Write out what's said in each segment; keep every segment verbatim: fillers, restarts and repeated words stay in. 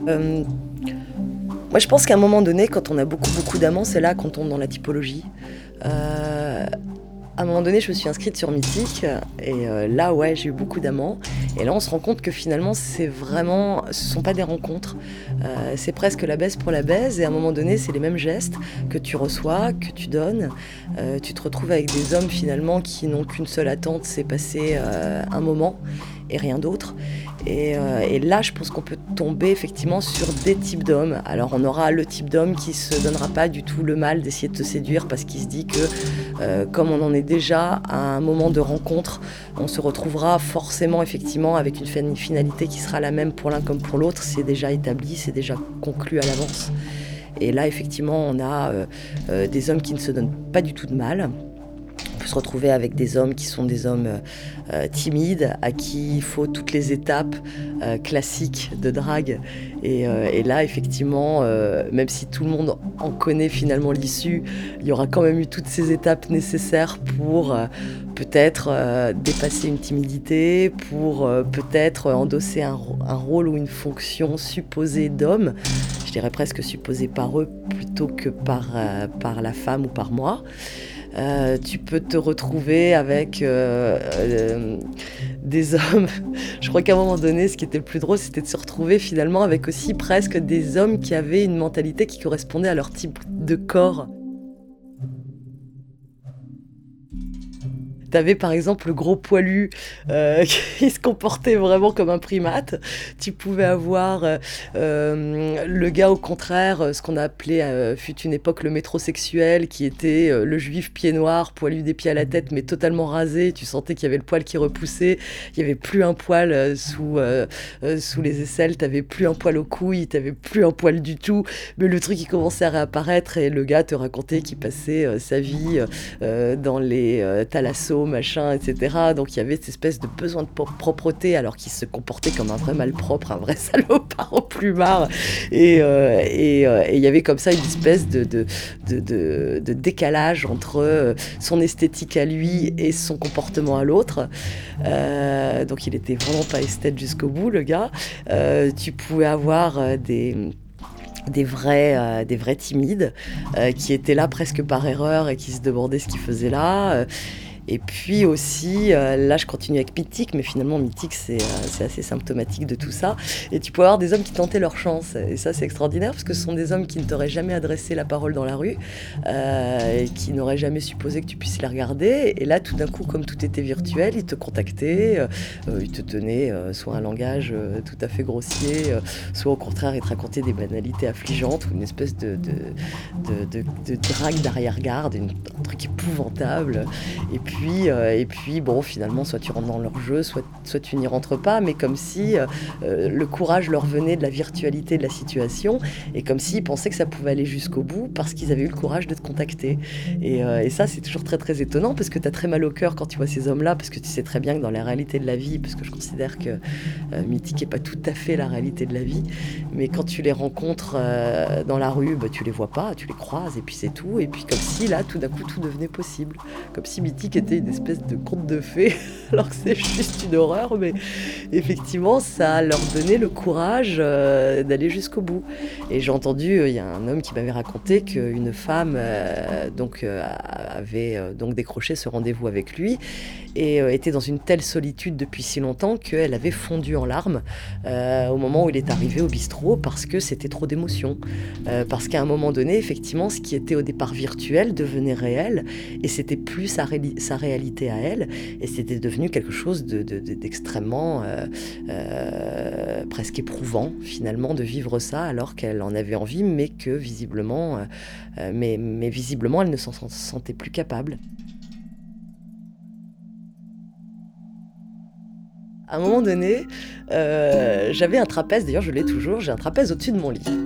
Hem, Moi je pense qu'à un moment donné, quand on a beaucoup, beaucoup d'amants, c'est là qu'on tombe dans la typologie. Heu, à un moment donné, je me suis inscrite sur Mythique et heu, là, ouais, j'ai eu beaucoup d'amants et là, on se rend compte que finalement, c'est vraiment ce sont pas des rencontres. Heu, c'est presque la baise pour la baise et à un moment donné, c'est les mêmes gestes que tu reçois, que tu donnes. Heu, tu te retrouves avec des hommes finalement qui n'ont qu'une seule attente, c'est passer, heu, un moment et rien d'autre. Et, euh, et là, je pense qu'on peut tomber effectivement sur des types d'hommes. Alors, on aura le type d'homme qui se donnera pas du tout le mal d'essayer de te séduire parce qu'il se dit que, euh, comme on en est déjà à un moment de rencontre, on se retrouvera forcément effectivement avec une finalité qui sera la même pour l'un comme pour l'autre. C'est déjà établi, c'est déjà conclu à l'avance. Et là, effectivement, on a euh, euh, des hommes qui ne se donnent pas du tout de mal. On peut se retrouver avec des hommes qui sont des hommes euh, timides, à qui il faut toutes les étapes euh, classiques de drague. Et, euh, et là, effectivement, euh, même si tout le monde en connaît finalement l'issue, il y aura quand même eu toutes ces étapes nécessaires pour euh, peut-être euh, dépasser une timidité, pour euh, peut-être endosser un, un rôle ou une fonction supposée d'homme, je dirais presque supposée par eux plutôt que par, euh, par la femme ou par moi. Euh, tu peux te retrouver avec euh, euh, des hommes. Je crois qu'à un moment donné, ce qui était le plus drôle, c'était de se retrouver finalement avec aussi presque des hommes qui avaient une mentalité qui correspondait à leur type de corps. T'avais par exemple le gros poilu euh, qui se comportait vraiment comme un primate. Tu pouvais avoir euh, euh, le gars au contraire, ce qu'on a appelé euh, fut une époque le métrosexuel, qui était euh, le juif pied noir, poilu des pieds à la tête, mais totalement rasé. Tu sentais qu'il y avait le poil qui repoussait. Il y avait plus un poil euh, sous euh, euh, sous les aisselles. T'avais plus un poil aux couilles. T'avais plus un poil du tout. Mais le truc il commençait à réapparaître et le gars te racontait qu'il passait euh, sa vie euh, dans les euh, thalassos machin, et cetera. Donc il y avait cette espèce de besoin de propreté alors qu'il se comportait comme un vrai malpropre, un vrai salopard au plumard. Et euh, et, euh, et il y avait comme ça une espèce de, de, de, de, de décalage entre euh, son esthétique à lui et son comportement à l'autre. Euh, donc il était vraiment pas esthète jusqu'au bout, le gars. Euh, tu pouvais avoir euh, des des vrais, euh, des vrais timides euh, qui étaient là presque par erreur et qui se demandaient ce qu'ils faisaient là. Euh, et puis aussi, euh, là je continue avec Mythique, mais finalement Mythique c'est, euh, c'est assez symptomatique de tout ça. Et tu peux avoir des hommes qui tentaient leur chance. Et ça c'est extraordinaire parce que ce sont des hommes qui ne t'auraient jamais adressé la parole dans la rue, euh, et qui n'auraient jamais supposé que tu puisses les regarder. Et là tout d'un coup, comme tout était virtuel, ils te contactaient, euh, ils te tenaient euh, soit un langage euh, tout à fait grossier, euh, soit au contraire ils te racontaient des banalités affligeantes ou une espèce de, de, de, de, de drague d'arrière-garde, une, un truc épouvantable. Et puis puis, euh, et puis, bon, finalement, soit tu rentres dans leur jeu, soit, soit tu n'y rentres pas, mais comme si euh, le courage leur venait de la virtualité de la situation, et comme s'ils pensaient que ça pouvait aller jusqu'au bout, parce qu'ils avaient eu le courage de te contacter. Et, euh, et ça, c'est toujours très, très étonnant, parce que tu as très mal au cœur quand tu vois ces hommes-là, parce que tu sais très bien que dans la réalité de la vie, parce que je considère que euh, Mythique n'est pas tout à fait la réalité de la vie, mais quand tu les rencontres euh, dans la rue, bah, tu les vois pas, tu les croises, et puis c'est tout. Et puis comme si, là, tout d'un coup, tout devenait possible. Comme si Mythique était une espèce de conte de fées, alors que c'est juste une horreur, mais effectivement, ça leur donnait le courage euh, d'aller jusqu'au bout. Et j'ai entendu, il euh, y a un homme qui m'avait raconté qu'une femme euh, donc, euh, avait euh, donc décroché ce rendez-vous avec lui et euh, était dans une telle solitude depuis si longtemps qu'elle avait fondu en larmes euh, au moment où il est arrivé au bistrot parce que c'était trop d'émotions. Euh, parce qu'à un moment donné, effectivement, ce qui était au départ virtuel devenait réel et c'était plus sa, ré- sa réalité à elle et c'était devenu quelque chose de, de, de, d'extrêmement euh, euh, presque éprouvant finalement de vivre ça alors qu'elle en avait envie mais que visiblement, euh, mais, mais visiblement elle ne s'en sentait plus capable. À un moment donné, euh, j'avais un trapèze, d'ailleurs je l'ai toujours, j'ai un trapèze au-dessus de mon lit.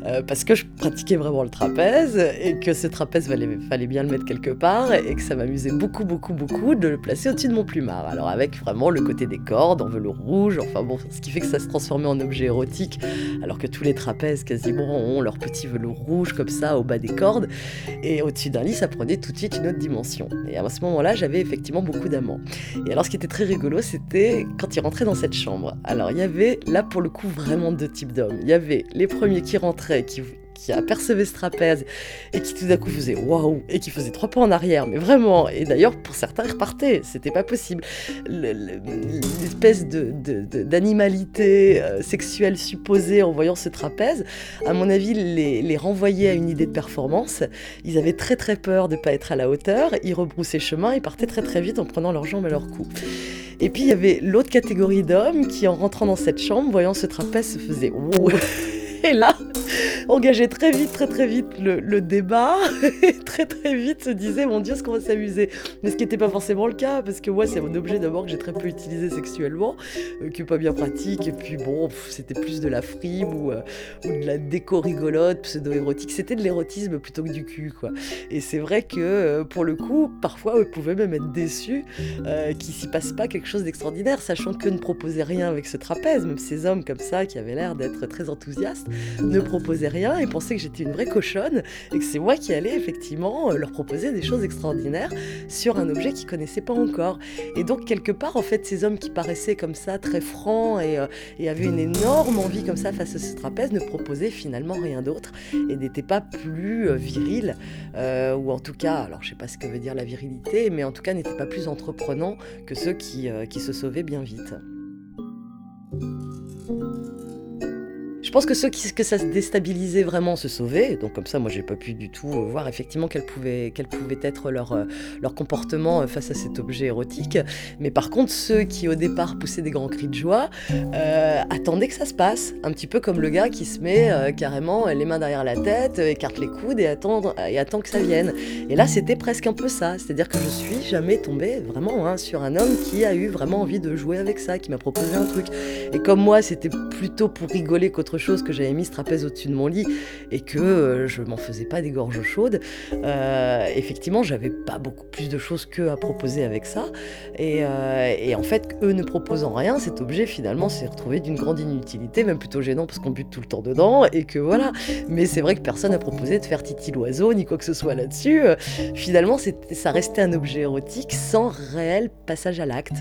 heu, parce que je pratiquais vraiment le trapèze et que ce trapèze fallait fallait bien le mettre quelque part et que ça m'amusait beaucoup, beaucoup, beaucoup de le placer au-dessus de mon plumard. Alors avec vraiment le côté des cordes en velours rouge, enfin bon, ce qui fait que ça se transformait en objet érotique, alors que tous les trapèzes quasiment ont leur petit velours rouge comme ça au bas des cordes et au-dessus d'un lit, ça prenait tout de suite une autre dimension. Et à ce moment-là, j'avais effectivement beaucoup d'amants. Et alors ce qui était très rigolo, c'était quand ils rentraient dans cette chambre. Alors il y avait là pour le coup vraiment deux types d'hommes. Il y avait les premiers qui rentraient, qui qui apercevaient ce trapèze et qui tout d'un coup faisaient waouh et qui faisaient trois pas en arrière, mais vraiment. Et d'ailleurs pour certains ils repartaient, c'était pas possible. Le- le- L'espèce de, de- de- d'animalité euh, sexuelle supposée en voyant ce trapèze, à mon avis les, les renvoyait à une idée de performance. Ils avaient très très peur de pas être à la hauteur, ils rebroussaient chemin, ils partaient très très vite en prenant leurs jambes à leur cou. Et puis il y avait l'autre catégorie d'hommes qui, en rentrant dans cette chambre, voyant ce trapèze, se faisaient wow. Et là, engageait très vite, très très vite le, le débat, et très très vite se disait mon Dieu, ce qu'on va s'amuser. Mais ce qui n'était pas forcément le cas, parce que moi c'est un objet d'abord que j'ai très peu utilisé sexuellement, euh, qui n'est pas bien pratique, et puis bon, pff, c'était plus de la frime ou, euh, ou de la déco rigolote, pseudo-érotique, c'était de l'érotisme plutôt que du cul, quoi. Et c'est vrai que euh, pour le coup, parfois, eux pouvaient même être déçus euh, qu'il s'y passe pas quelque chose d'extraordinaire, sachant qu'eux ne proposaient rien avec ce trapèze, même ces hommes comme ça, qui avaient l'air d'être très enthousiastes, ne proposaient rien et pensaient que j'étais une vraie cochonne et que c'est moi qui allais effectivement leur proposer des choses extraordinaires sur un objet qu'ils connaissaient pas encore. Et donc quelque part en fait ces hommes qui paraissaient comme ça très francs et, euh, et avaient une énorme envie comme ça face à ce trapèze ne proposaient finalement rien d'autre et n'étaient pas plus euh, virils euh, ou en tout cas, alors je sais pas ce que veut dire la virilité, mais en tout cas n'étaient pas plus entreprenants que ceux qui, euh, qui se sauvaient bien vite. Je pense que ceux qui, que ça se déstabilisait vraiment se sauvaient, donc comme ça moi j'ai pas pu du tout euh, voir effectivement quel pouvait, quel pouvait être leur, euh, leur comportement euh, face à cet objet érotique, mais par contre ceux qui au départ poussaient des grands cris de joie euh, attendaient que ça se passe, un petit peu comme le gars qui se met euh, carrément les mains derrière la tête, euh, écarte les coudes et attend, et attend que ça vienne. Et là c'était presque un peu ça, c'est-à-dire que je suis jamais tombée vraiment hein, sur un homme qui a eu vraiment envie de jouer avec ça, qui m'a proposé un truc. Et comme moi c'était plutôt pour rigoler qu'autre chose que j'avais mis ce trapèze au-dessus de mon lit et que euh, je m'en faisais pas des gorges chaudes, euh, effectivement j'avais pas beaucoup plus de choses qu'eux à proposer avec ça et, euh, et en fait eux ne proposant rien, cet objet finalement s'est retrouvé d'une grande inutilité, même plutôt gênant parce qu'on bute tout le temps dedans et que voilà. Mais c'est vrai que personne n'a proposé de faire Titi l'oiseau ni quoi que ce soit là-dessus. Euh, finalement c'était, ça restait un objet érotique sans réel passage à l'acte.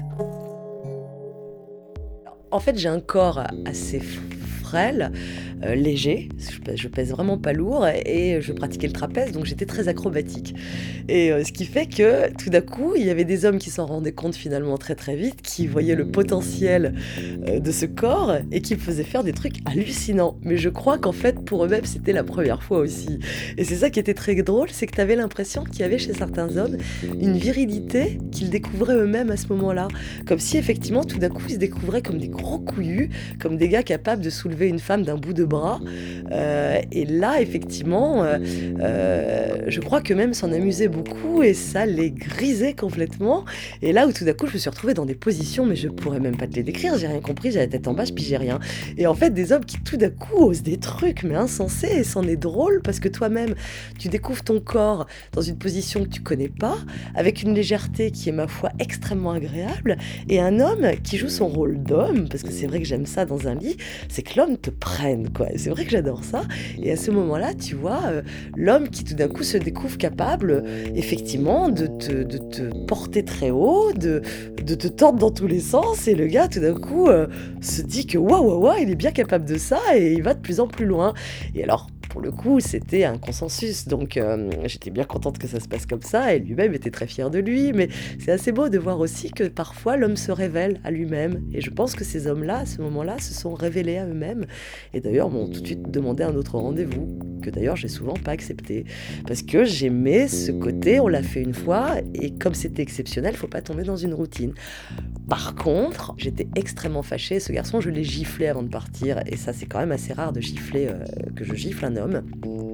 En fait j'ai un corps assez frêle, euh, léger, je pèse, je pèse vraiment pas lourd et je pratiquais le trapèze donc j'étais très acrobatique. Et euh, ce qui fait que tout d'un coup il y avait des hommes qui s'en rendaient compte finalement très très vite, qui voyaient le potentiel euh, de ce corps et qui me faisaient faire des trucs hallucinants. Mais je crois qu'en fait pour eux-mêmes c'était la première fois aussi. Et c'est ça qui était très drôle, c'est que tu avais l'impression qu'il y avait chez certains hommes une virilité qu'ils découvraient eux-mêmes à ce moment-là. Comme si effectivement tout d'un coup ils se découvraient comme des gros couillus, comme des gars capables de soulever une femme d'un bout de bras. Euh, et là, effectivement, euh, euh, je crois que même s'en amusait beaucoup et ça les grisait complètement. Et là où tout d'un coup, je me suis retrouvée dans des positions, mais je pourrais même pas te les décrire, j'ai rien compris, j'ai la tête en bas, je pigeais rien. Et en fait, des hommes qui tout d'un coup osent des trucs, mais insensés, et c'en est drôle parce que toi-même, tu découvres ton corps dans une position que tu connais pas, avec une légèreté qui est, ma foi, extrêmement agréable, et un homme qui joue son rôle d'homme, parce que c'est vrai que j'aime ça dans un lit, c'est que l'homme te prenne, quoi. C'est vrai que j'adore ça. Et à ce moment-là, tu vois, euh, l'homme qui tout d'un coup se découvre capable, euh, effectivement, de te, de te porter très haut, de, de te tordre dans tous les sens. Et le gars, tout d'un coup, euh, se dit que waouh, waouh, waouh, il est bien capable de ça et il va de plus en plus loin. Et alors, pour le coup, c'était un consensus, donc euh, j'étais bien contente que ça se passe comme ça, et lui-même était très fier de lui, mais c'est assez beau de voir aussi que parfois l'homme se révèle à lui-même, et je pense que ces hommes-là, à ce moment-là, se sont révélés à eux-mêmes, et d'ailleurs m'ont tout de suite demandé un autre rendez-vous, que d'ailleurs j'ai souvent pas accepté, parce que j'aimais ce côté, on l'a fait une fois, et comme c'était exceptionnel, faut pas tomber dans une routine. Par contre, j'étais extrêmement fâchée, ce garçon, je l'ai giflé avant de partir, et ça c'est quand même assez rare de gifler, euh, que je gifle un homme.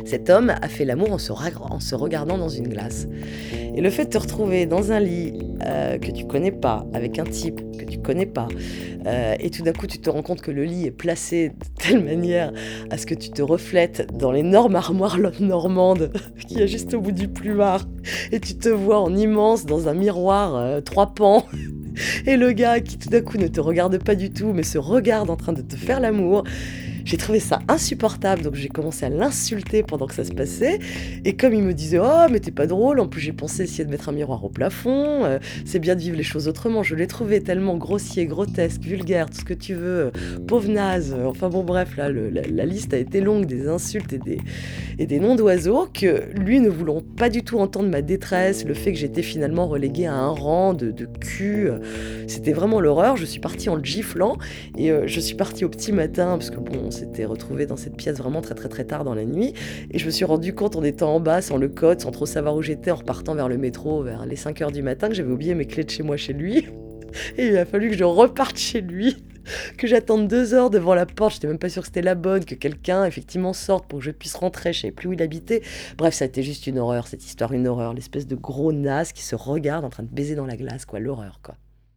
Cet homme a fait l'amour en se, ra- en se regardant dans une glace. Et le fait de te retrouver dans un lit euh, que tu connais pas, avec un type que tu connais pas, euh, et tout d'un coup tu te rends compte que le lit est placé de telle manière à ce que tu te reflètes dans l'énorme armoire normande qui est juste au bout du plumard, et tu te vois en immense dans un miroir euh, trois pans, et le gars qui tout d'un coup ne te regarde pas du tout mais se regarde en train de te faire l'amour. J'ai trouvé ça insupportable, donc j'ai commencé à l'insulter pendant que ça se passait. Et comme il me disait « Oh, mais t'es pas drôle », en plus j'ai pensé essayer de mettre un miroir au plafond, euh, c'est bien de vivre les choses autrement. Je l'ai trouvé tellement grossier, grotesque, vulgaire, tout ce que tu veux, euh, pauvre naze. euh, Enfin bon, bref, là, le- la, la liste a été longue des insultes et des, et des noms d'oiseaux que lui ne voulant pas du tout entendre ma détresse, le fait que j'étais finalement reléguée à un rang de, de cul, euh, c'était vraiment l'horreur. Je suis partie en le giflant et euh, je suis partie au petit matin parce que bon, on s'était retrouvés dans cette pièce vraiment très très très tard dans la nuit et je me suis rendu compte en étant en bas sans le code, sans trop savoir où j'étais, en repartant vers le métro vers les cinq heures du matin, que j'avais oublié mes clés de chez moi chez lui et il a fallu que je reparte chez lui, que j'attende deux heures devant la porte, j'étais même pas sûre que c'était la bonne, que quelqu'un effectivement sorte pour que je puisse rentrer, je savais plus où il habitait. Bref, ça a été juste une horreur, cette histoire, une horreur, l'espèce de gros naze qui se regarde en train de baiser dans la glace, quoi, l'horreur, quoi.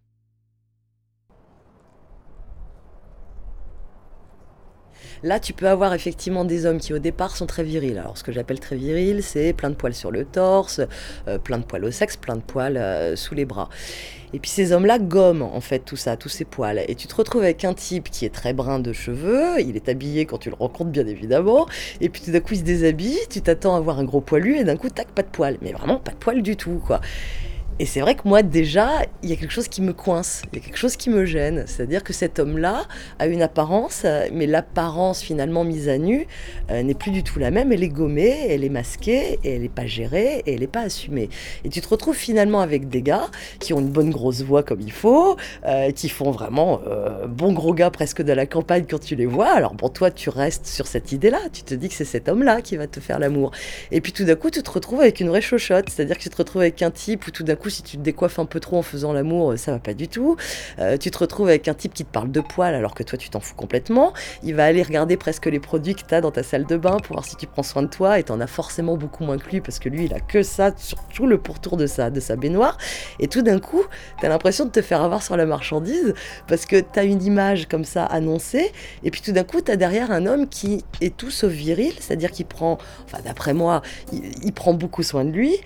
Là, tu peux avoir effectivement des hommes qui au départ sont très virils. Alors ce que j'appelle très viril, c'est plein de poils sur le torse, euh, plein de poils au sexe, plein de poils euh, sous les bras. Et puis ces hommes-là gomment en fait tout ça, tous ces poils. Et tu te retrouves avec un type qui est très brun de cheveux, il est habillé quand tu le rencontres bien évidemment, et puis tout d'un coup il se déshabille, tu t'attends à voir un gros poilu et d'un coup tac, pas de poils. Mais vraiment pas de poils du tout quoi. Et c'est vrai que moi, déjà, il y a quelque chose qui me coince, il y a quelque chose qui me gêne. C'est-à-dire que cet homme-là a une apparence, euh, mais l'apparence finalement mise à nu euh, n'est plus du tout la même. Elle est gommée, elle est masquée, et elle n'est pas gérée, et elle n'est pas assumée. Et tu te retrouves finalement avec des gars qui ont une bonne grosse voix comme il faut, euh, qui font vraiment euh, bon gros gars presque de la campagne quand tu les vois. Alors bon, toi, tu restes sur cette idée-là. Tu te dis que c'est cet homme-là qui va te faire l'amour. Et puis tout d'un coup, tu te retrouves avec une vraie chochotte. C'est-à-dire que tu te retrouves avec un type où tout d'un coup, si tu te décoiffes un peu trop en faisant l'amour, ça va pas du tout. Euh, tu te retrouves avec un type qui te parle de poils alors que toi tu t'en fous complètement. Il va aller regarder presque les produits que tu as dans ta salle de bain pour voir si tu prends soin de toi, et t'en as forcément beaucoup moins que lui parce que lui il a que ça, surtout le pourtour de sa, de sa baignoire. Et tout d'un coup, tu as l'impression de te faire avoir sur la marchandise parce que tu as une image comme ça annoncée, et puis tout d'un coup tu as derrière un homme qui est tout sauf viril, c'est-à-dire qu'il prend, enfin d'après moi, il, il prend beaucoup soin de lui,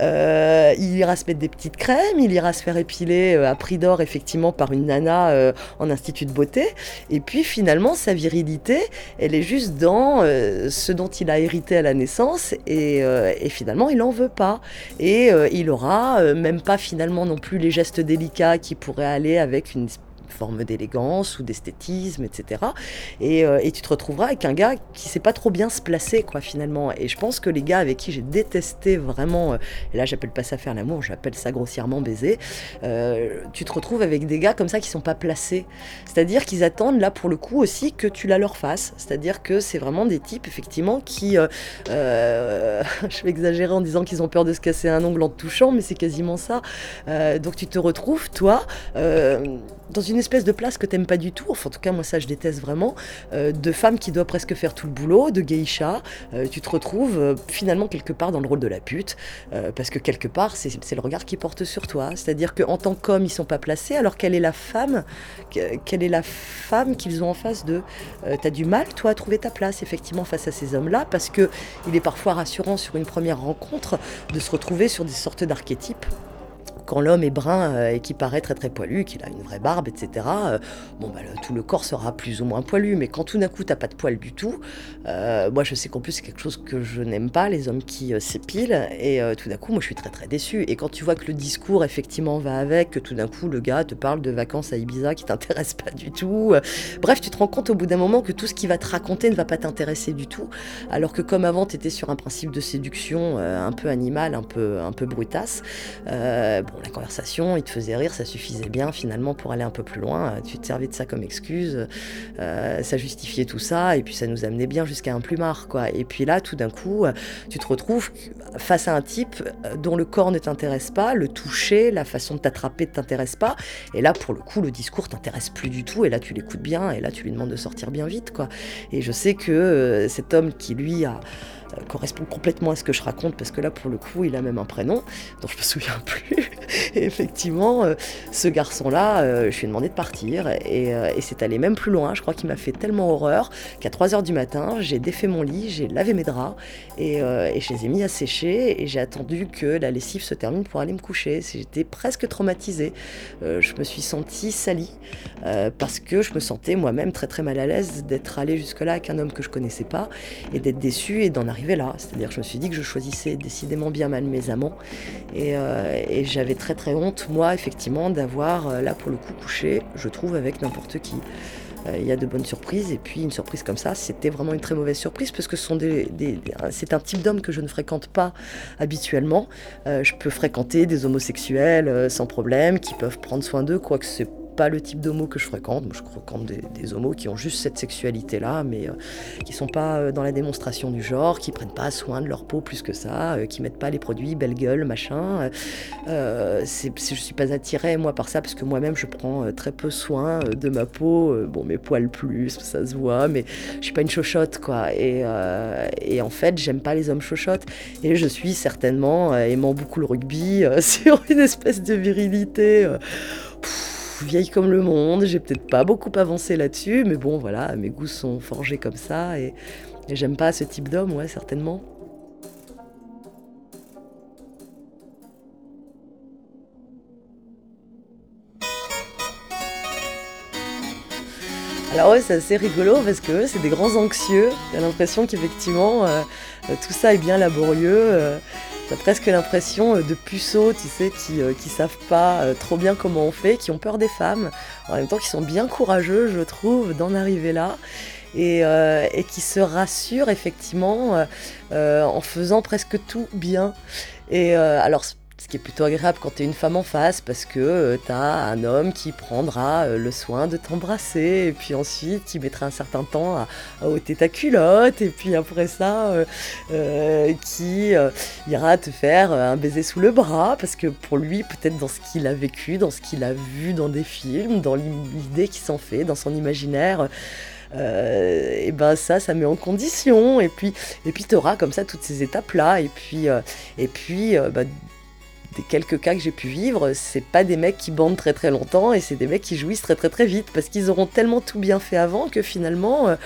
euh, il ira se mettre des petites crèmes, il ira se faire épiler euh, à prix d'or effectivement par une nana euh, en institut de beauté, et puis finalement sa virilité elle est juste dans euh, ce dont il a hérité à la naissance, et, euh, et finalement il en veut pas, et euh, il aura euh, même pas finalement non plus les gestes délicats qui pourraient aller avec une forme d'élégance ou d'esthétisme, et cetera. Et, euh, et tu te retrouveras avec un gars qui sait pas trop bien se placer, quoi, finalement. Et je pense que les gars avec qui j'ai détesté vraiment, euh, et là j'appelle pas ça faire l'amour, j'appelle ça grossièrement baiser, euh, tu te retrouves avec des gars comme ça qui sont pas placés. C'est-à-dire qu'ils attendent là pour le coup aussi que tu la leur fasses. C'est-à-dire que c'est vraiment des types effectivement qui, euh, euh, je vais exagérer en disant qu'ils ont peur de se casser un ongle en te touchant, mais c'est quasiment ça. Euh, donc tu te retrouves, toi, euh, dans une espèce de place que t'aimes pas du tout, enfin en tout cas moi ça je déteste vraiment, euh, de femme qui doit presque faire tout le boulot, de geisha, euh, tu te retrouves euh, finalement quelque part dans le rôle de la pute, euh, parce que quelque part c'est, c'est le regard qu'ils portent sur toi, c'est-à-dire qu'en tant qu'homme ils sont pas placés, alors quelle est la femme, quelle est la femme qu'ils ont en face d'eux. Euh, t'as du mal toi à trouver ta place effectivement face à ces hommes-là, parce que il est parfois rassurant sur une première rencontre de se retrouver sur des sortes d'archétypes. Quand l'homme est brun euh, et qui paraît très très poilu, qu'il a une vraie barbe, et cetera, euh, bon, bah, le, tout le corps sera plus ou moins poilu, mais quand tout d'un coup t'as pas de poils du tout, euh, moi je sais qu'en plus c'est quelque chose que je n'aime pas, les hommes qui euh, s'épilent, et euh, tout d'un coup moi je suis très très déçue. Et quand tu vois que le discours effectivement va avec, que tout d'un coup le gars te parle de vacances à Ibiza qui t'intéresse pas du tout, euh, bref tu te rends compte au bout d'un moment que tout ce qu'il va te raconter ne va pas t'intéresser du tout, alors que comme avant t'étais sur un principe de séduction euh, un peu animal, un peu, un peu brutasse, euh, bon, la conversation, il te faisait rire, ça suffisait bien finalement pour aller un peu plus loin. Tu te servais de ça comme excuse, euh, ça justifiait tout ça, et puis ça nous amenait bien jusqu'à un plumard, quoi. Et puis là, tout d'un coup, tu te retrouves face à un type dont le corps ne t'intéresse pas, le toucher, la façon de t'attraper ne t'intéresse pas, et là, pour le coup, le discours t'intéresse plus du tout, et là, tu l'écoutes bien, et là, tu lui demandes de sortir bien vite, quoi. Et je sais que euh, cet homme qui, lui, a euh, correspond complètement à ce que je raconte, parce que là, pour le coup, il a même un prénom dont je me souviens plus. Et effectivement, euh, ce garçon-là, euh, je lui ai demandé de partir, et, euh, et c'est allé même plus loin. Je crois qu'il m'a fait tellement horreur qu'à trois heures du matin, j'ai défait mon lit, j'ai lavé mes draps, et, euh, et je les ai mis à sécher, et j'ai attendu que la lessive se termine pour aller me coucher. J'étais presque traumatisée. Euh, je me suis sentie salie, euh, parce que je me sentais moi-même très très mal à l'aise d'être allée jusque-là avec un homme que je connaissais pas, et d'être déçue et d'en arriver là. C'est-à-dire que je me suis dit que je choisissais décidément bien mal mes amants, et, euh, et j'avais très très honte, moi, effectivement, d'avoir, euh, là pour le coup, couché, je trouve, avec n'importe qui. Euh, Il y a de bonnes surprises, et puis une surprise comme ça, c'était vraiment une très mauvaise surprise, parce que ce sont des, des- des- c'est un type d'homme que je ne fréquente pas habituellement. Euh, je peux fréquenter des homosexuels euh, sans problème, qui peuvent prendre soin d'eux, quoique c'est pas le type d'homo que je fréquente. Moi, je fréquente des, des homos qui ont juste cette sexualité-là, mais euh, qui sont pas euh, dans la démonstration du genre, qui prennent pas soin de leur peau plus que ça, euh, qui mettent pas les produits belle gueule, machin. Euh, c'est, c'est- je suis pas attirée, moi, par ça, parce que moi-même, je prends euh, très peu soin euh, de ma peau. Euh, bon, mes poils plus, ça se voit, mais je suis pas une chochotte, quoi. Et, euh, et en fait, j'aime pas les hommes chochottes. Et je suis certainement, euh, aimant beaucoup le rugby, euh, sur une espèce de virilité euh, pff, vieille comme le monde. J'ai peut-être pas beaucoup avancé là-dessus, mais bon, voilà, mes goûts sont forgés comme ça, et, et j'aime pas ce type d'homme, ouais, certainement. Alors ouais, c'est assez rigolo, parce que eux, c'est des grands anxieux. T'as l'impression qu'effectivement, euh, euh, tout ça est bien laborieux. Euh, t'as presque l'impression euh, de puceaux, tu sais, qui, euh, qui savent pas euh, trop bien comment on fait, qui ont peur des femmes, en même temps qui sont bien courageux, je trouve, d'en arriver là. Et, euh, et qui se rassurent effectivement euh, euh, en faisant presque tout bien. Et euh, alors, ce qui est plutôt agréable quand t'es une femme en face, parce que euh, t'as un homme qui prendra euh, le soin de t'embrasser, et puis ensuite qui mettra un certain temps à, à ôter ta culotte, et puis après ça, euh, euh, qui euh, ira te faire euh, un baiser sous le bras, parce que pour lui, peut-être dans ce qu'il a vécu, dans ce qu'il a vu dans des films, dans l'idée qu'il s'en fait, dans son imaginaire, euh, et ben ça, ça met en condition. Et puis, et puis t'auras comme ça toutes ces étapes-là, et puis, euh, et puis euh, bah, des quelques cas que j'ai pu vivre, c'est pas des mecs qui bandent très très longtemps, et c'est des mecs qui jouissent très très très vite, parce qu'ils auront tellement tout bien fait avant que finalement euh,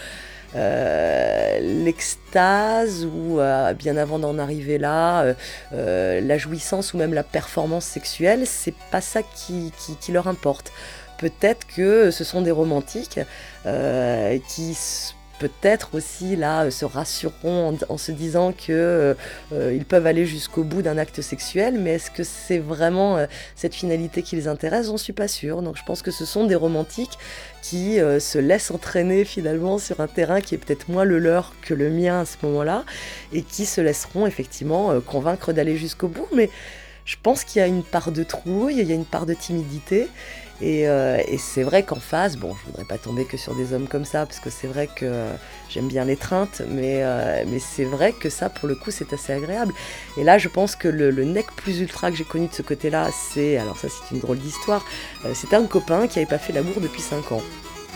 euh, l'extase, ou euh, bien avant d'en arriver là, euh, euh, la jouissance ou même la performance sexuelle, c'est pas ça qui, qui, qui leur importe. Peut-être que ce sont des romantiques euh, qui s- peut-être aussi là se rassureront en, en se disant que euh, ils peuvent aller jusqu'au bout d'un acte sexuel, mais est-ce que c'est vraiment euh, cette finalité qui les intéresse? J'en suis pas sûre. Donc je pense que ce sont des romantiques qui euh, se laissent entraîner finalement sur un terrain qui est peut-être moins le leur que le mien à ce moment-là, et qui se laisseront effectivement euh, convaincre d'aller jusqu'au bout. Mais je pense qu'il y a une part de trouille, il y a une part de timidité. Et, euh, et c'est vrai qu'en face, bon, je voudrais pas tomber que sur des hommes comme ça, parce que c'est vrai que euh, j'aime bien l'étreinte, mais, euh, mais c'est vrai que ça, pour le coup, c'est assez agréable. Et là, je pense que le, le nec plus ultra que j'ai connu de ce côté-là, c'est, alors ça, c'est une drôle d'histoire, euh, c'était un copain qui avait pas fait l'amour depuis cinq ans.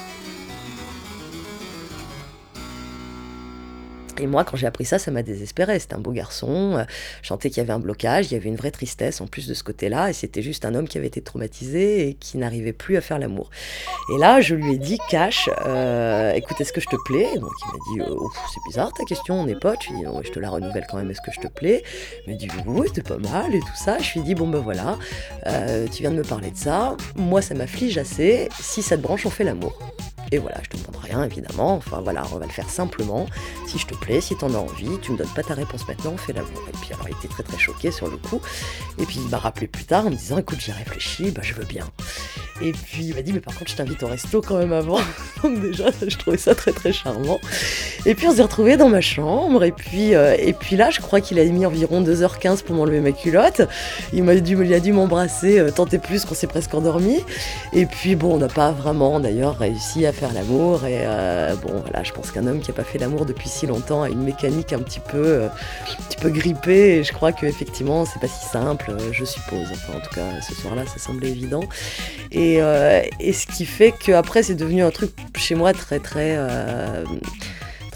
Et moi, quand j'ai appris ça, ça m'a désespérée. C'était un beau garçon, euh, je sentais qu'il y avait un blocage, il y avait une vraie tristesse en plus de ce côté-là, et c'était juste un homme qui avait été traumatisé et qui n'arrivait plus à faire l'amour. Et là, je lui ai dit, cash, euh, écoute, est-ce que je te plais? Donc il m'a dit, euh, Ouf, c'est bizarre ta question, on est potes. Je lui ai dit, non, ouais, je te la renouvelle quand même, est-ce que je te plais? Il m'a dit, oui, c'était pas mal et tout ça. Je lui ai dit, bon ben voilà, euh, tu viens de me parler de ça, moi ça m'afflige assez, si ça te branche, on fait l'amour. Et voilà, je te demande rien évidemment, enfin voilà, on va le faire simplement. Si je te plais, si t'en as envie, tu me donnes pas ta réponse maintenant, on fait l'amour. Et puis alors il était très très choqué sur le coup. Et puis il m'a rappelé plus tard en me disant, écoute, j'ai réfléchi, bah je veux bien. Et puis il m'a dit, mais par contre je t'invite au resto quand même avant. Donc déjà, je trouvais ça très très charmant. Et puis on s'est retrouvés dans ma chambre, et puis, euh, et puis là je crois qu'il a mis environ deux heures quinze pour m'enlever ma culotte. Il m'a dû, il a dû m'embrasser euh, tant et plus qu'on s'est presque endormi. Et puis bon, on n'a pas vraiment d'ailleurs réussi à faire l'amour, et euh, bon voilà, je pense qu'un homme qui n'a pas fait l'amour depuis si longtemps a une mécanique un petit peu, euh, un petit peu grippée, et je crois qu'effectivement c'est pas si simple, euh, je suppose. Enfin en tout cas ce soir-là ça semblait évident. Et, euh, et ce qui fait qu'après c'est devenu un truc chez moi très très... euh, très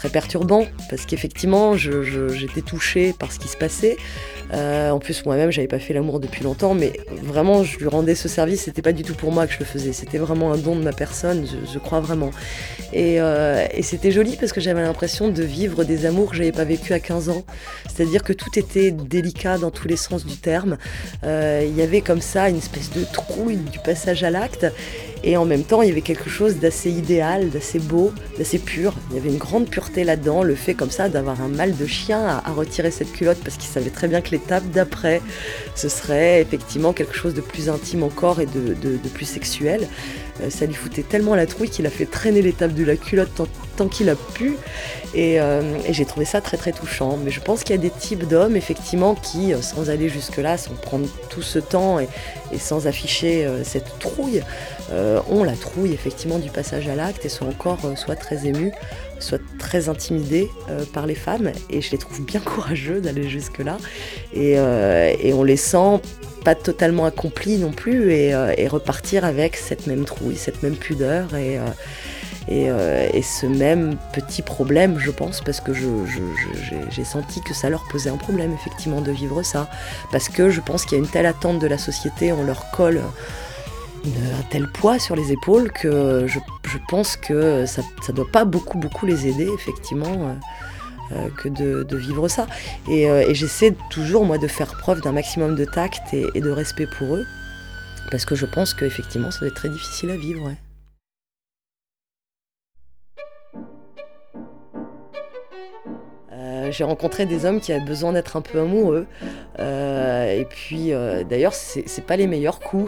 très perturbant parce qu'effectivement, je je j'étais touchée par ce qui se passait. Heu, en plus, moi-même, j'avais pas fait l'amour depuis longtemps, mais vraiment, je lui rendais ce service. C'était pas du tout pour moi que je le faisais. C'était vraiment un don de ma personne, je je crois vraiment. Et heu et c'était joli parce que j'avais l'impression de vivre des amours que j'avais pas vécu à quinze ans. C'est-à-dire que tout était délicat dans tous les sens du terme. Heu, il y avait comme ça une espèce de trouille du passage à l'acte et en même temps, il y avait quelque chose d'assez idéal, d'assez beau, d'assez pur. Il y avait une grande pureté là-dedans, le fait comme ça d'avoir un mal de chien à, à retirer cette culotte parce qu'il savait très bien que l'étape d'après, ce serait effectivement quelque chose de plus intime encore et de, de- de plus sexuel. Euh, ça lui foutait tellement la trouille qu'il a fait traîner l'étape de la culotte tant, tant qu'il a pu. Et, euh, et j'ai trouvé ça très très touchant. Mais je pense qu'il y a des types d'hommes effectivement qui, euh, sans aller jusque-là, sans prendre tout ce temps et, et sans afficher euh, cette trouille, euh, ont la trouille effectivement du passage à l'acte et sont encore euh, soit très émus, soit très intimidés euh, par les femmes. Et je les trouve bien courageux d'aller jusque-là. Et, euh, et on les sent pas totalement accomplis non plus et, euh, et repartir avec cette même trouille, cette même pudeur et, euh, et, euh, et ce même petit problème, je pense, parce que je, je- je- j'ai, j'ai senti que ça leur posait un problème effectivement de vivre ça, parce que je pense qu'il y a une telle attente de la société, on leur colle une- un tel poids sur les épaules que je, je pense que ça ne doit pas beaucoup beaucoup les aider effectivement. euh, euh, que de, de vivre ça. Et, euh, et j'essaie toujours, moi, de faire preuve d'un maximum de tact et, et de respect pour eux, parce que je pense qu'effectivement, ça doit être très difficile à vivre. Ouais. Euh, j'ai rencontré des hommes qui avaient besoin d'être un peu amoureux. Euh, et puis, euh, d'ailleurs, c'est c'est pas les meilleurs coups.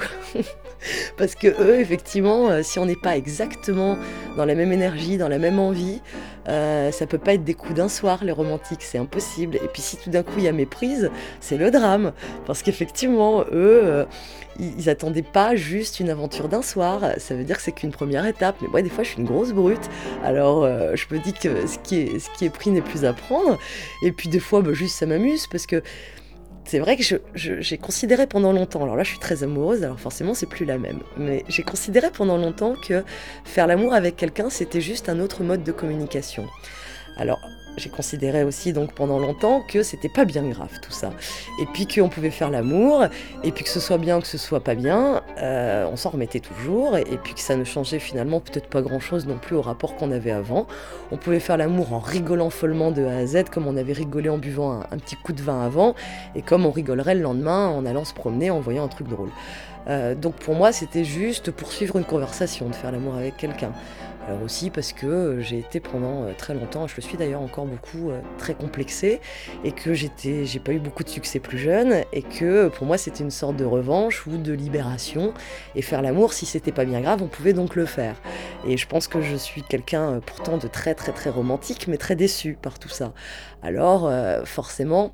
Parce que eux, effectivement, euh, si on n'est pas exactement dans la même énergie, dans la même envie, euh, ça peut pas être des coups d'un soir, les romantiques, c'est impossible. Et puis si tout d'un coup il y a méprise, c'est le drame. Parce qu'effectivement, eux, euh, ils, ils attendaient pas juste une aventure d'un soir. Ça veut dire que c'est qu'une première étape. Mais moi, des fois, je suis une grosse brute. Alors, euh, je me dis que ce qui est, ce qui est pris n'est plus à prendre. Et puis des fois, bah, juste ça m'amuse parce que c'est vrai que je- je- j'ai considéré pendant longtemps, alors là je suis très amoureuse, alors forcément c'est plus la même, mais j'ai considéré pendant longtemps que faire l'amour avec quelqu'un c'était juste un autre mode de communication. Alors, j'ai considéré aussi donc pendant longtemps que c'était pas bien grave tout ça. Et puis qu'on pouvait faire l'amour, et puis que ce soit bien ou que ce soit pas bien, euh, on s'en remettait toujours, et, et puis que ça ne changeait finalement peut-être pas grand-chose non plus au rapport qu'on avait avant. On pouvait faire l'amour en rigolant follement de A à Z, comme on avait rigolé en buvant un, un petit coup de vin avant, et comme on rigolerait le lendemain en allant se promener, en voyant un truc drôle. Euh, donc pour moi, c'était juste poursuivre une conversation, de faire l'amour avec quelqu'un. Alors aussi parce que euh, j'ai été pendant euh, très longtemps, je le suis d'ailleurs encore beaucoup, euh, très complexée, et que j'étais, j'ai pas eu beaucoup de succès plus jeune, et que euh, pour moi c'était une sorte de revanche ou de libération. Et faire l'amour, si c'était pas bien grave, on pouvait donc le faire. Et je pense que je suis quelqu'un euh, pourtant de très très très romantique, mais très déçu par tout ça. Alors euh, forcément.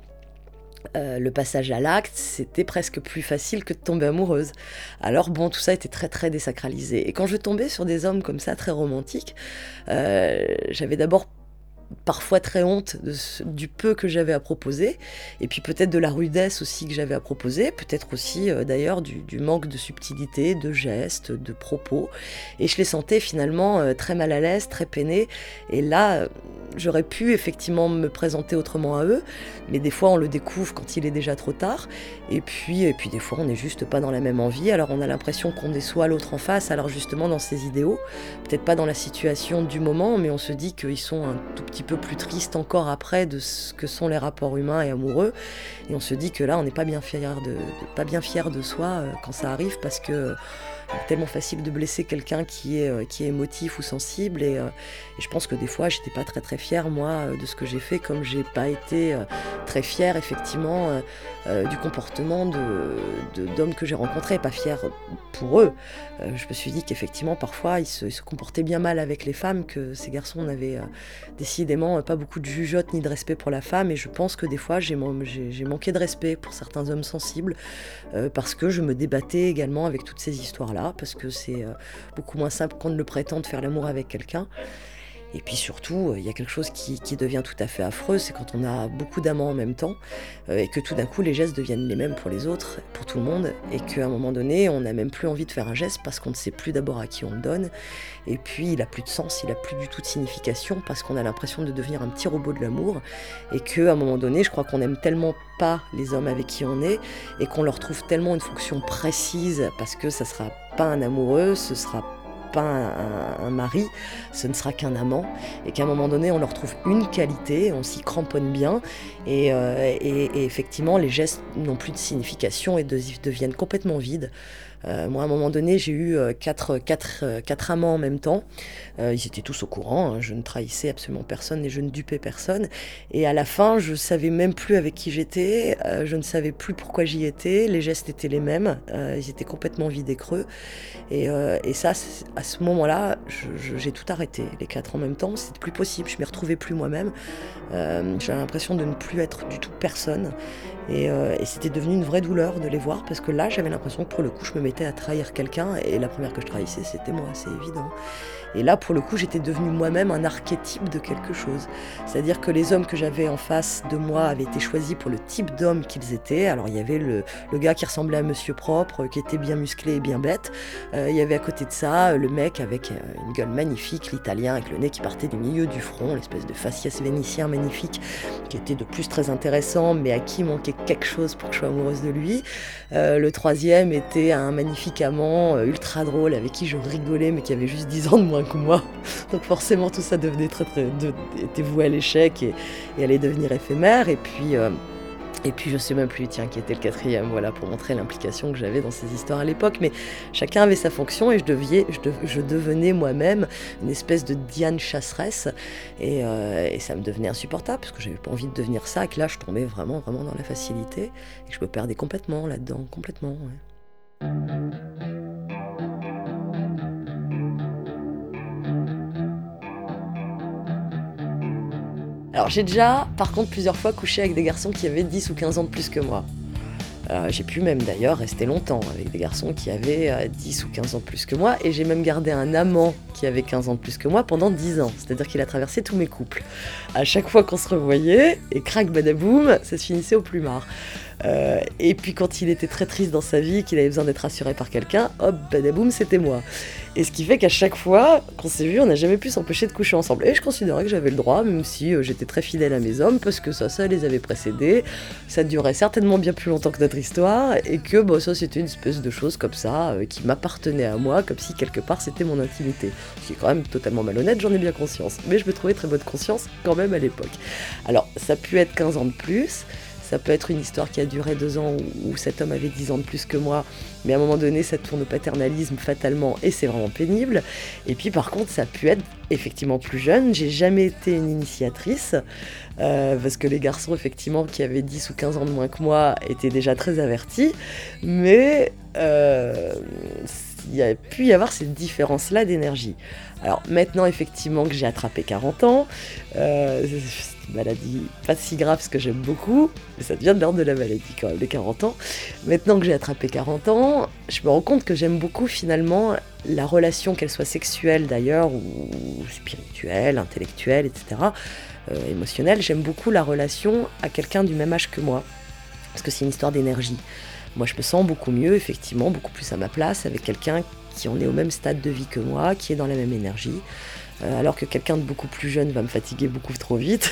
Euh, le passage à l'acte, c'était presque plus facile que de tomber amoureuse. Alors bon, tout ça était très très désacralisé. Et quand je tombais sur des hommes comme ça, très romantiques, euh, j'avais d'abord parfois très honte de ce- du peu que j'avais à proposer, et puis peut-être de la rudesse aussi que j'avais à proposer, peut-être aussi euh, d'ailleurs du, du manque de subtilité, de gestes, de propos, et je les sentais finalement euh, très mal à l'aise, très peinés, et là euh, j'aurais pu effectivement me présenter autrement à eux, mais des fois on le découvre quand il est déjà trop tard, et puis, et puis des fois on n'est juste pas dans la même envie, alors on a l'impression qu'on déçoit l'autre en face, alors justement dans ses idéaux, peut-être pas dans la situation du moment, mais on se dit qu'ils sont un tout petit peu plus tristes encore après de ce que sont les rapports humains et amoureux. Et on se dit que là, on n'est pas bien fier de, de- pas bien fier de soi euh, quand ça arrive, parce que euh, c'est tellement facile de blesser quelqu'un qui est, euh, qui est émotif ou sensible. Et, euh, et je pense que des fois, j'étais pas très très fière, moi, euh, de ce que j'ai fait, comme j'ai pas été euh, très fière, effectivement, euh, euh, du comportement de, de- d'hommes que j'ai rencontrés. Pas fière pour eux. Euh, je me suis dit qu'effectivement, parfois, ils se, ils se comportaient bien mal avec les femmes, que ces garçons n'avaient euh, décidément euh, pas beaucoup de jugeote ni de respect pour la femme. Et je pense que des fois, j'ai, man- j'ai- j'ai manqué de respect pour certains hommes sensibles, euh, parce que je me débattais également avec toutes ces histoires-là, parce que c'est euh, beaucoup moins simple qu'on ne le prétend de faire l'amour avec quelqu'un. Et puis surtout, heu, il y a quelque chose qui qui devient tout à fait affreux, c'est quand on a beaucoup d'amants en même temps, heu, et que tout d'un coup les gestes deviennent les mêmes pour les autres, pour tout le monde et qu'à un moment donné, on n'a même plus envie de faire un geste parce qu'on ne sait plus d'abord à qui on le donne et puis il a plus de sens, il a plus du tout de signification parce qu'on a l'impression de devenir un petit robot de l'amour et qu'à un moment donné, je crois qu'on aime tellement pas les hommes avec qui on est et qu'on leur trouve tellement une fonction précise parce que ça sera pas un amoureux, ce sera pas un, un- un mari, ce ne sera qu'un amant, et qu'à un moment donné, on leur trouve une qualité, on s'y cramponne bien, et, euh, et- et effectivement, les gestes n'ont plus de signification et de- deviennent complètement vides. Euh, moi, à un moment donné, j'ai eu euh, quatre, quatre, euh, quatre amants en même temps. Euh, ils étaient tous au courant, hein, je ne trahissais absolument personne et je ne dupais personne. Et à la fin, je savais même plus avec qui j'étais, euh, je ne savais plus pourquoi j'y étais, les gestes étaient les mêmes, euh, ils étaient complètement vides et creux. Et, euh, et ça, c'est- à ce moment-là, je- je- j'ai tout arrêté, les quatre en même temps, c'était plus possible, je m'y retrouvais plus moi-même. Euh, j'avais l'impression de ne plus être du tout personne. Et, euh, et c'était devenu une vraie douleur de les voir parce que là, j'avais l'impression que pour le coup, je me mettais à trahir quelqu'un et la première que je trahissais, c'était moi, c'est évident. Et là, pour le coup, j'étais devenue moi-même un archétype de quelque chose. C'est-à-dire que les hommes que j'avais en face de moi avaient été choisis pour le type d'homme qu'ils étaient. Alors, il y avait le, le gars qui ressemblait à Monsieur Propre, qui était bien musclé et bien bête. Euh, il y avait à côté de ça le mec avec euh, une gueule magnifique, l'italien avec le nez qui partait du milieu du front, l'espèce de faciès vénitien magnifique, qui était de plus très intéressant, mais à qui manquait quelque chose pour que je sois amoureuse de lui. Euh, le troisième était un magnifique amant euh, ultra drôle avec qui je rigolais, mais qui avait juste dix ans de moins que moi. Donc forcément, tout ça devenait très, très, de- était voué à l'échec et, et allait devenir éphémère. Et puis, euh, et puis je sais même plus, tiens, qui était le quatrième, voilà, pour montrer l'implication que j'avais dans ces histoires à l'époque. Mais chacun avait sa fonction et je, deviais, je, dev- je devenais moi-même une espèce de Diane chasseresse. Et, euh, et ça me devenait insupportable parce que j'avais pas envie de devenir ça. Et que là, je tombais vraiment, vraiment dans la facilité. Et que je me perdais complètement là-dedans, complètement. Ouais. Alors j'ai déjà, par contre, plusieurs fois couché avec des garçons qui avaient dix ou quinze ans de plus que moi. Euh, j'ai pu même d'ailleurs rester longtemps avec des garçons qui avaient euh, dix ou quinze ans de plus que moi, et j'ai même gardé un amant qui avait quinze ans de plus que moi pendant dix ans, c'est-à-dire qu'il a traversé tous mes couples. À chaque fois qu'on se revoyait, et crac badaboum, ça se finissait au plumard. Euh, et puis quand il était très triste dans sa vie, qu'il avait besoin d'être rassuré par quelqu'un, hop, badaboum, c'était moi. Et ce qui fait qu'à chaque fois qu'on s'est vu, on n'a jamais pu s'empêcher de coucher ensemble. Et je considérais que j'avais le droit, même si euh, j'étais très fidèle à mes hommes, parce que ça, ça les avait précédés. Ça durait certainement bien plus longtemps que notre histoire, et que bon, ça c'était une espèce de chose comme ça, euh, qui m'appartenait à moi, comme si quelque part c'était mon intimité. Ce qui est quand même totalement malhonnête, j'en ai bien conscience. Mais je me trouvais très bonne conscience quand même à l'époque. Alors, ça a pu être quinze ans de plus. Ça peut être une histoire qui a duré deux ans où, où cet homme avait dix ans de plus que moi, mais à un moment donné, ça tourne au paternalisme fatalement et c'est vraiment pénible. Et puis par contre, ça a pu être effectivement plus jeune. J'ai jamais été une initiatrice, euh, parce que les garçons, effectivement, qui avaient dix ou quinze ans de moins que moi, étaient déjà très avertis. Mais euh, il y a pu y avoir cette différence-là d'énergie. Alors maintenant, effectivement, que j'ai attrapé quarante ans, euh, c'est une maladie pas si grave, ce que j'aime beaucoup, mais ça devient de l'ordre de la maladie quand même, les quarante ans. Maintenant que j'ai attrapé quarante ans, je me rends compte que j'aime beaucoup finalement la relation, qu'elle soit sexuelle d'ailleurs, ou spirituelle, intellectuelle, et cetera, euh, émotionnelle, j'aime beaucoup la relation à quelqu'un du même âge que moi, parce que c'est une histoire d'énergie. Moi, je me sens beaucoup mieux, effectivement, beaucoup plus à ma place avec quelqu'un qui en est au même stade de vie que moi, qui est dans la même énergie, euh, alors que quelqu'un de beaucoup plus jeune va me fatiguer beaucoup trop vite.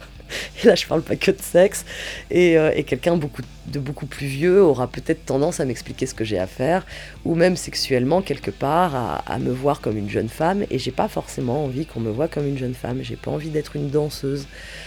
Et là, je parle pas que de sexe. Et, euh, et quelqu'un beaucoup, de beaucoup plus vieux aura peut-être tendance à m'expliquer ce que j'ai à faire, ou même sexuellement, quelque part, à, à me voir comme une jeune femme. Et j'ai pas forcément envie qu'on me voie comme une jeune femme. J'ai pas envie d'être une danseuse.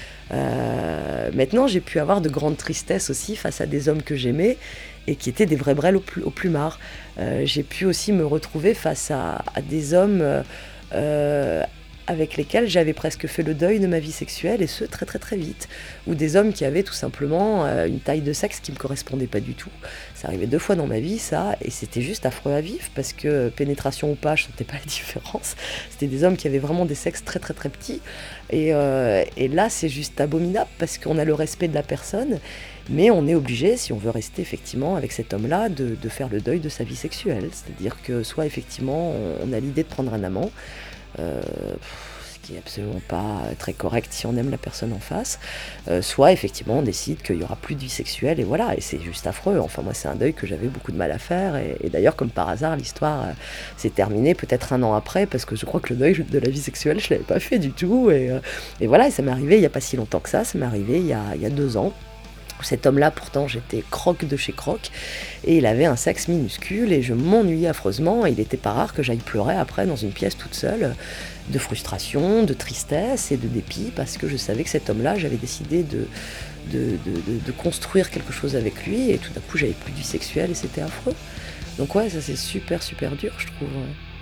Euh, maintenant, j'ai pu avoir de grandes tristesses aussi face à des hommes que j'aimais et qui étaient des vrais brels au, pl- au plumard. Euh, j'ai pu aussi me retrouver face à, à des hommes euh, euh, avec lesquels j'avais presque fait le deuil de ma vie sexuelle, et ce très très très vite. Ou des hommes qui avaient tout simplement euh, une taille de sexe qui me correspondait pas du tout. Ça arrivait deux fois dans ma vie, ça, et c'était juste affreux à vivre, parce que pénétration ou pas, je sentais pas la différence. C'était des hommes qui avaient vraiment des sexes très très très petits. Et, euh, et là, c'est juste abominable, parce qu'on a le respect de la personne, mais on est obligé, si on veut rester effectivement avec cet homme-là, de, de faire le deuil de sa vie sexuelle. C'est-à-dire que soit effectivement, on, on a l'idée de prendre un amant, euh, qui est absolument pas euh, très correct si on aime la personne en face, euh, soit effectivement on décide qu'il y aura plus de vie sexuelle et voilà, et c'est juste affreux. Enfin moi c'est un deuil que j'avais beaucoup de mal à faire et, et d'ailleurs comme par hasard l'histoire euh, s'est terminée peut-être un an après parce que je crois que le deuil de la vie sexuelle je l'avais pas fait du tout et, euh, et voilà, et ça m'est arrivé il y a pas si longtemps que ça, ça m'est arrivé il y a, il y a deux ans. Cet homme-là, pourtant, j'étais croque de chez croque, et il avait un sexe minuscule, et je m'ennuyais affreusement, et il n'était pas rare que j'aille pleurer après dans une pièce toute seule, de frustration, de tristesse et de dépit, parce que je savais que cet homme-là, j'avais décidé de, de, de, de, de construire quelque chose avec lui, et tout d'un coup, j'avais plus de vie sexuelle, et c'était affreux. Donc ouais, ça c'est super, super dur, je trouve. Ouais.